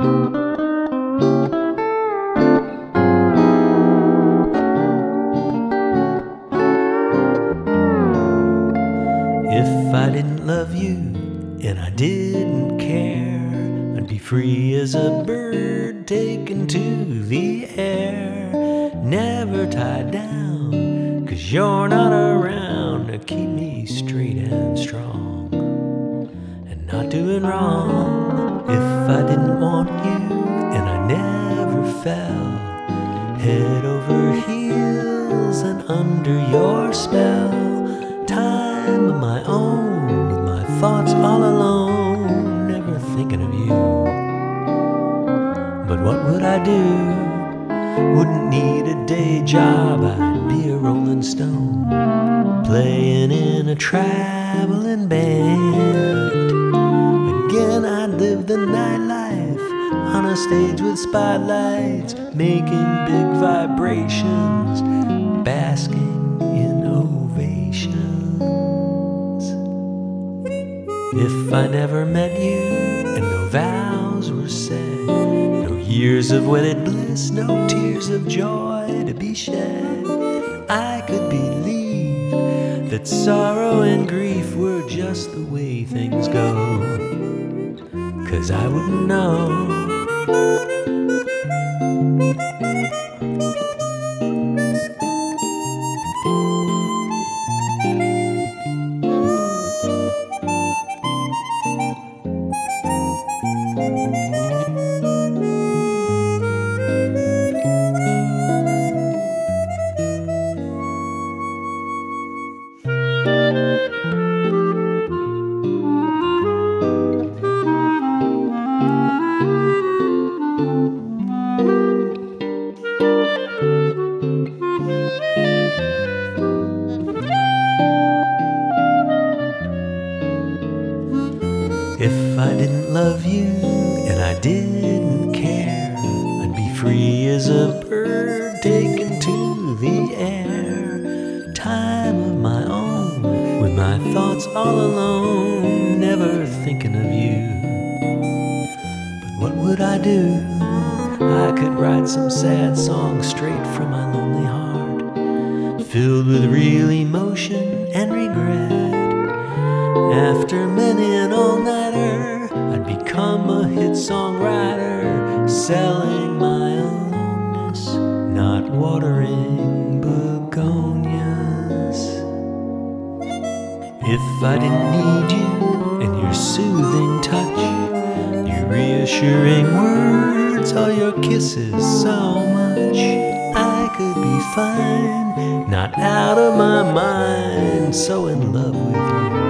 If I didn't love you and I didn't care, I'd be free as a bird taken to the air, never tied down, 'cause you're not around to keep me straight and strong and not doing wrong. If I didn't want you and I never fell head over heels and under your spell, time of my own, with my thoughts all alone, never thinking of you. But what would I do? Wouldn't need a day job, I'd be a rolling stone, playing in a traveling band. Again I'd live the nightlife on a stage with spotlights, making big vibrations, basking in ovations. If I never met you and no vows were said, no years of wedded bliss, no tears of joy to be shed, I could believe that sorrow and grief were just the way things go, 'cause I wouldn't know. If I didn't love you and I didn't care, I'd be free as a bird taken to the air, time of my own, with my thoughts all alone, never thinking of you. But what would I do? I could write some sad song straight from my lonely heart, filled with real emotion and regret. After many an all-nighter, I'd become a hit songwriter, selling my aloneness, not watering begonias. If I didn't need you and your soothing touch, your reassuring words, all your kisses so much, I could be fine, not out of my mind, so in love with you.